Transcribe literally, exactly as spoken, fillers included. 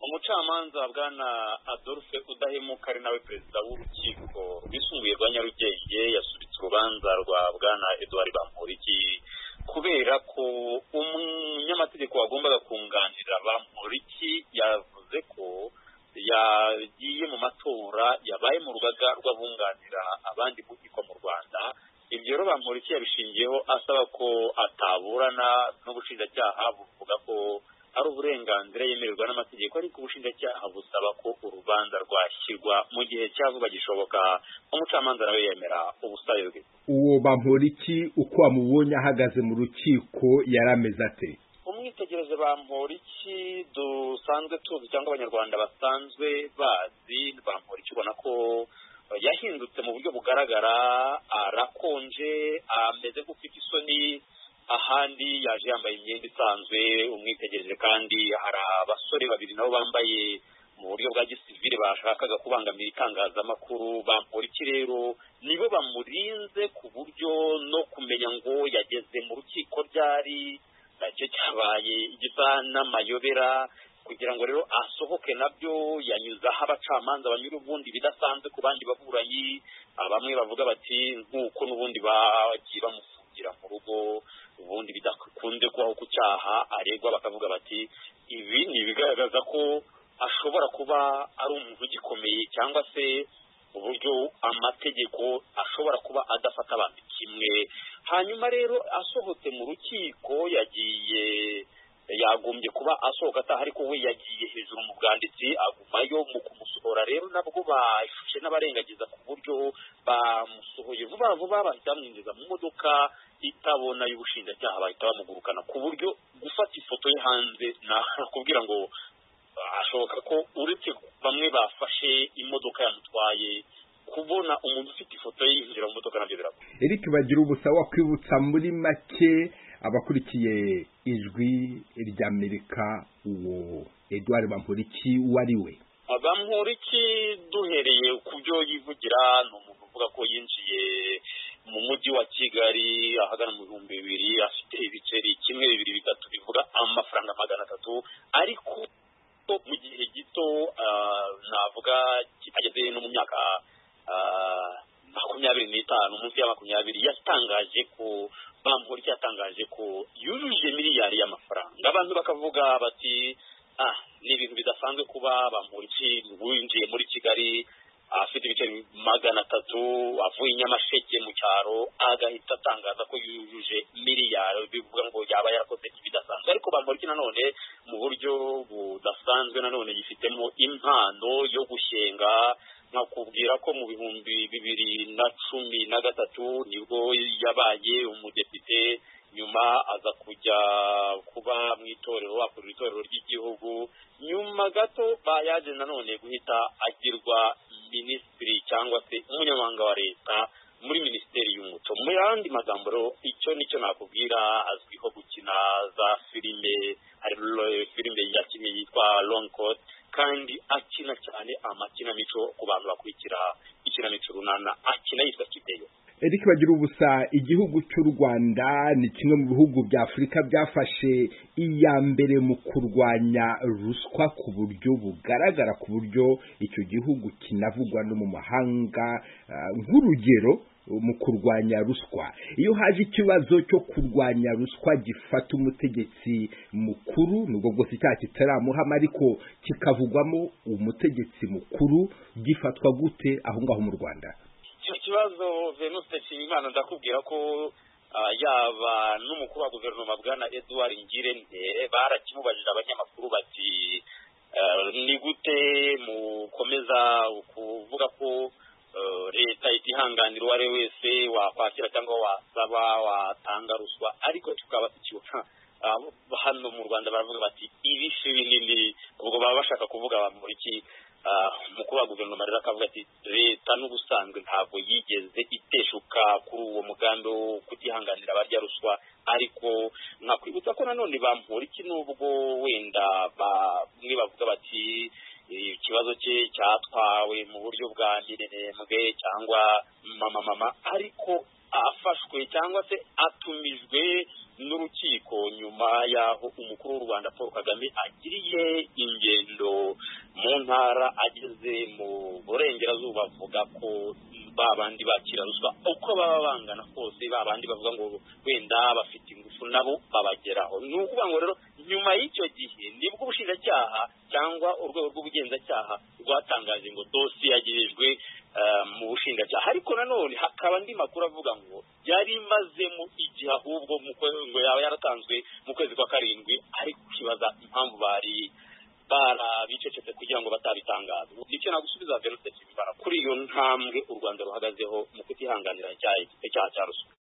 umucamanza bwana Adolphe Udahemuka ari nawe perezida w'urukiko rwisumbuye rwa Nyarugenge yasubitse urubanza rwa bwana Edouard Bamporiki kubera ko umunyamategeko wagombaga kunganira Bamporiki yavuze ko yagiye mu matora yabaye mu rugaga rw'abunganira abandi mu nkiko mu Rwanda. Ibyo rero Bamporiki yabishingiyeho asaba ko ataburana n'ubushinjacyaha buvuga ko ari uburenganzira yemererwa n'amategeko, ariko ubushinjacyaha busaba ko urubanza rwashyirwa mu gihe cyavuba gishoboka. Umucamanza nawe yemera ubusabe bwe. Uwo Bamporiki uko amubonye ahagaze mu rukiko yarameze ate? Umwitegereze Bamporiki dusanzwe tuzi cyangwa abanyarwanda basanzwe bazi Bamporiki ubona ko yahindutse mu buryo bugaragara, arakonje, ameze nk'ufite isoni, ahandi yaje yambaye imyenda isanzwe. Umwitegereje kandi hari abasore babiri nabo bambaye mu buryo bwa gisivile bashakaga kubangamira itangazamakuru. Bamporiki rero nibo bamurinze ku buryo no kumenya ngo yageze mu rukiko ryari nacyo cyabaye igisa n'amayobera. Kugira ngo rero asohoke nabyo yanyuzaho abacamanza banyura ubundi bidasanzwe ku bandi baburanyi. Bamwe bavuga bati nk'uko n'ubundi bagiye bamufungira mu rugo ubundi bidakunze kubaho ku cyaha aregwa, bakavuga bati ibi ni ibigaragaza ko ashobora kuba ari umuntu ugikomeye cyangwa se uburyo amategeko ashobora kuba adafata abantu kimwe. Hanyuma rero asohotse mu rukiko yagiye yagombye kuba asohoka ataha, ariko we yagiye hejuru mu bwanditsi agumayo. Mu kumusohora rero nabwo bashushe n'abarengagiza ku buryo bamusohoye vuba vuba bahita bamwinjiza mu modoka itabona y'ubushinjacyaha, bahita bamugurukana ku buryo gufata ifoto ye hanze nakubwira ngo ashoboka ko uretse bamwe bafashe imodoka yamutwaye, kubona umuntu ufite ifoto ye yinjira mu modoka nabyo biragora. Eric bagira ubusa wakwibutsa muri make abakurikiye ijwi ry'Amerika uwo Edouard Bamporiki wari we? Bamporiki duhereye ku byo yivugira ni umuntu uvuga ko yinjiye mu mujyi wa Kigali ahagana mu bihumbi bibiri, afite ibiceri kimwe bibiri bitatu bivuga amafaranga magana atatu, ariko mu gihe gito navuga kitageze no mu myaka makumyabiri n'itanu, munsi ya makumyabiri, yatangaje ko Bamporiki yatangaje ko yujuje miliyari y'amafaranga. Abantu bakavuga bati ah ni ibintu bidasanzwe kuba Bamporiki winjiye muri Kigali afite ibiceri magana atatu avuye Nyamasheke mu cyaro agahita atangaza ko yujuje miliyari, bivuga ngo yaba yarakoze ibidasanzwe. Ariko Bamporiki nanone mu buryo budasanzwe nanone yifitemo impano yo gushyenga. Nakubwira ko mu bihumbi bibiri na cumi na gatatu nibwo yabaye umudepite, nyuma aza kujya kuba mu itorero, akorera itorero ry'igihugu. Nyuma gato bayaje nanone guhita agirwa minisitiri cyangwa se umunyamabanga wa leta muri minisiteri y'umuco. Mu yandi magambo rero icyo nicyo nakubwira, azwiho gukina za filime, hari filime yakinnye yitwa Long Coat, kandi akina cyane amakinamico ku bantu bakurikira ikinamico runana, akina yitwa Kideyo. Eric bagira ubusa, igihugu cy'u Rwanda ni kimwe mu bihugu bya Afurika byafashe iya mbere mu kurwanya ruswa ku buryo bugaragara, ku buryo icyo gihugu kinavugwa no mu mahanga uh, nk'urugero mu kurwanya ruswa. Iyo haje ikibazo cyo kurwanya ruswa gifata umutegetsi mukuru, nubwo bwose icyaha kitaramuhama ariko kikavugwamo umutegetsi mukuru, gifatwa gute aho ngaho mu Rwanda? Icyo kibazo Venuste Nshimiyimana ndakubwira ko uh, yaba n'umukuru wa guverinoma bwana Edouard Ngirente barakimubajije abanyamakuru bati uh, ni gute mukomeza kuvuga ko Uh, leta itihanganira uwari wese wakwakira cyangwa wasaba watanga ruswa, ariko tukaba tukibuka uh, hano mu Rwanda baravuga bati ibishi binini. Ubwo baba bashaka kuvuga Bamporiki umukuru wa guverinoma rero akavuga ati leta n'ubusanzwe ntabwo yigeze iteshuka kuri uwo mugambi wo kutihanganira abarya ruswa. Ariko nkakwibutsa ko nanone Bamporiki nubwo wenda bamwe bavuga bati ikibazo cye cyatwawe mu buryo bwa miremwe cyangwa mama mama, ariko afashwe cyangwa se atumijwe n'urukiko nyuma yaho umukuru w'u Rwanda Paul Kagame agiriye ingendo ntara ageze mu burengerazuba avuga ko babandi bakira ruswa uko baba bangana kose babandi bavuga ngo wenda bafite ingufu nabo babageraho. Ni ukuvuga ngo rero nyuma y'icyo gihe nibwo ubushinjacyaha cyangwa urwego rw'ubugenzacyaha rwatangaje ngo dosiye yagirijwe mu bushinjacyaha, ariko nanone hakaba andi makuru avuga ngo yari imazemo igihe ahubwo ngo yaba yaratanzwe mu kwezi kwa karindwi, ariko kibaza impamvu bari barabicecetse kugira ngo batabitangaza. Nicyo nagusubiza Venuste Nshimiyimana kuri iyo ntambwe u Rwanda ruhagazeho mu kutihanganira icyaha cya ruswa.